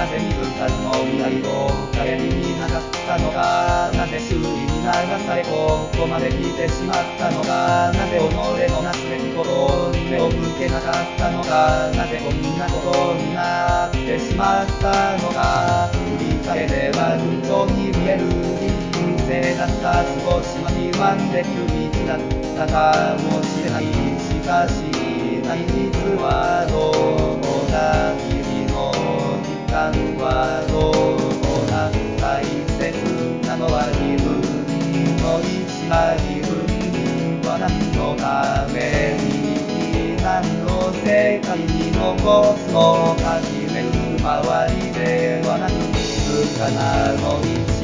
なぜ自らの未来を陰りに流したのか、なぜ周囲に流されここまで来てしまったのか、なぜ己のなすべきことに目を向けなかったのか、なぜこんなことになってしまったのか。振り返れば順調に見える人生だった、少しは自慢できる道だったかもしれない。しかし内実はどうだ、君の時間はどうだ、大切なのは自分の意志が、自分は何のために何を世界に残すのか、決める周りではなく静かなの道